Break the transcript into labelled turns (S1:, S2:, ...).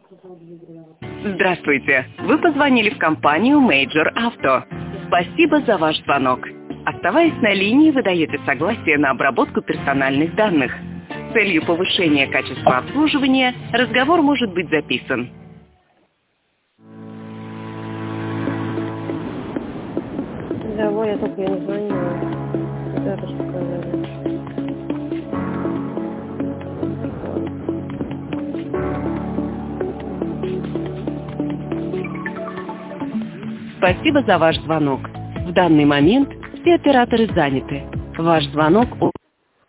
S1: Здравствуйте. Вы позвонили в компанию Major Auto. Спасибо за ваш звонок. Оставаясь на линии, вы даете согласие на обработку персональных данных. С целью повышения качества обслуживания разговор может быть записан.
S2: Да, я только не звонила. Это что сказали.
S1: Спасибо за ваш звонок. В данный момент все операторы заняты. Ваш звонок